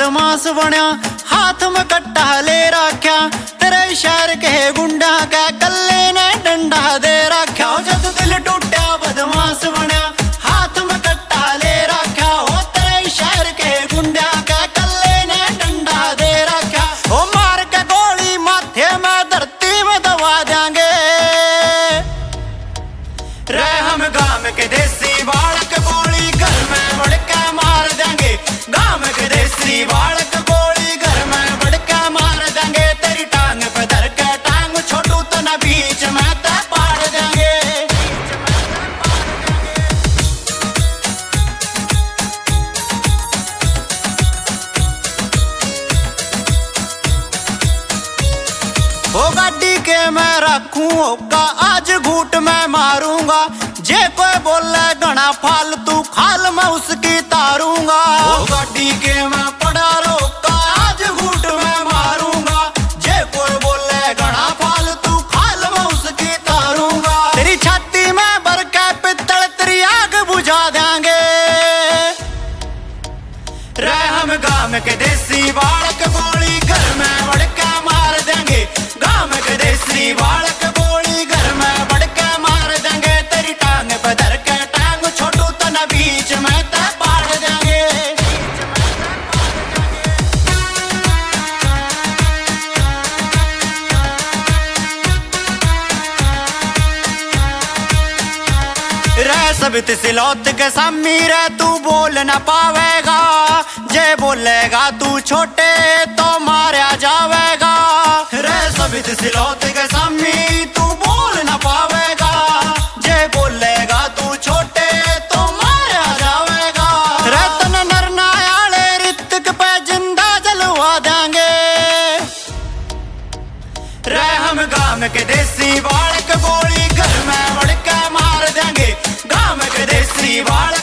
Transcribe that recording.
बदमाश बनया, हाथ में कट्टा ले रख्या, तेरे शहर के गुंडा के कल्ले ने डंडा दे रख्या। जद दिल टूटा बदमाश बनया, हाथ में कट्टा ले रख्या, ओ तेरे शहर के गुंडा के कल्ले ने डंडा दे रख्या। ओ मार के गोली माथे में धरती में दबा देंगे रे हम गांव के देसी बालक, गोली घर में बढ़ के मार देंगे। गांव के देसी बालक गोली घर में बढ़ के मार देंगे। तेरी टांग पे धर के टांग छोटू तो न बीच में ते पाड़ देंगे। ओ गाड़ी के मैं रखूं होगा, आज घूट मैं मारूंगा। जे कोई बोले घना फालतू खाल मैं उसकी तारूंगा। ओ गाड़ी के मैं पड़ा रोका, आज घूट मैं मारूंगा। जे कोई बोले घना फालतू खाल मैं उसकी तारूंगा। तेरी छाती में भर के पित्तल तेरी आग बुझा देंगे रे हम गांव के देसी बालक, गोली घर में बढ़ के मार देंगे। गांव के देसी बालक गोली घर में बढ़ के मार देंगे। तेरी टांग पे धर के टांग छोटू तो न बीच में ते पाड़ देंगे। रे सबित सिलौत के सामी रे तू बोल न पावेगा। जे बोलेगा तू छोटे तो मारा जावेगा। रे सबित सिलौत के सामी तू बोल न पावेगा। जे बोलेगा तू छोटे तो मारा जावेगा। रे तन नरनायाले ऋतिक पे जिंदा जलवा देंगे रे हम गांव के देसी बालक, गोली घर में बढ़ के मार देंगे। गांव के देसी बालक